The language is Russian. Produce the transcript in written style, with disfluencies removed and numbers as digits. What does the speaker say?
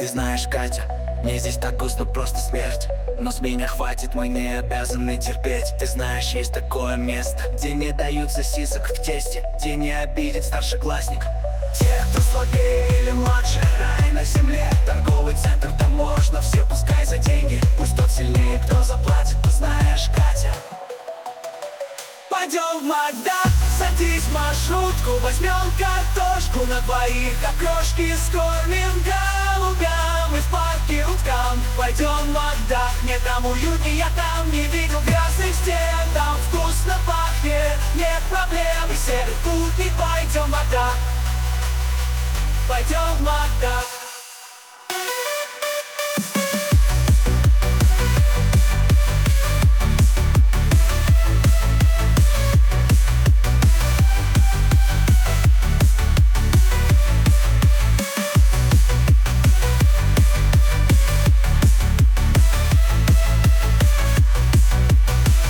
Ты знаешь, Катя, мне здесь так вкусно, просто смерть. Но с меня хватит, мы не обязаны терпеть. Ты знаешь, есть такое место, где не дают сосисок в тесте, где не обидит старшеклассник. Те, кто слабее или младше, рай на земле. Торговый центр, там можно все, пускай за деньги. Пусть тот сильнее, кто заплатит. Ты знаешь, Катя. Пойдем в Макдак, садись в маршрутку, возьмем картошку на двоих, окрошки скормим голубям и в парке уткам. Пойдем в Макдак, мне там уютнее, я там не видел грязных стен. Там вкусно пахнет, нет проблем и серый путник. Пойдем в Макдак, пойдем в Макдак.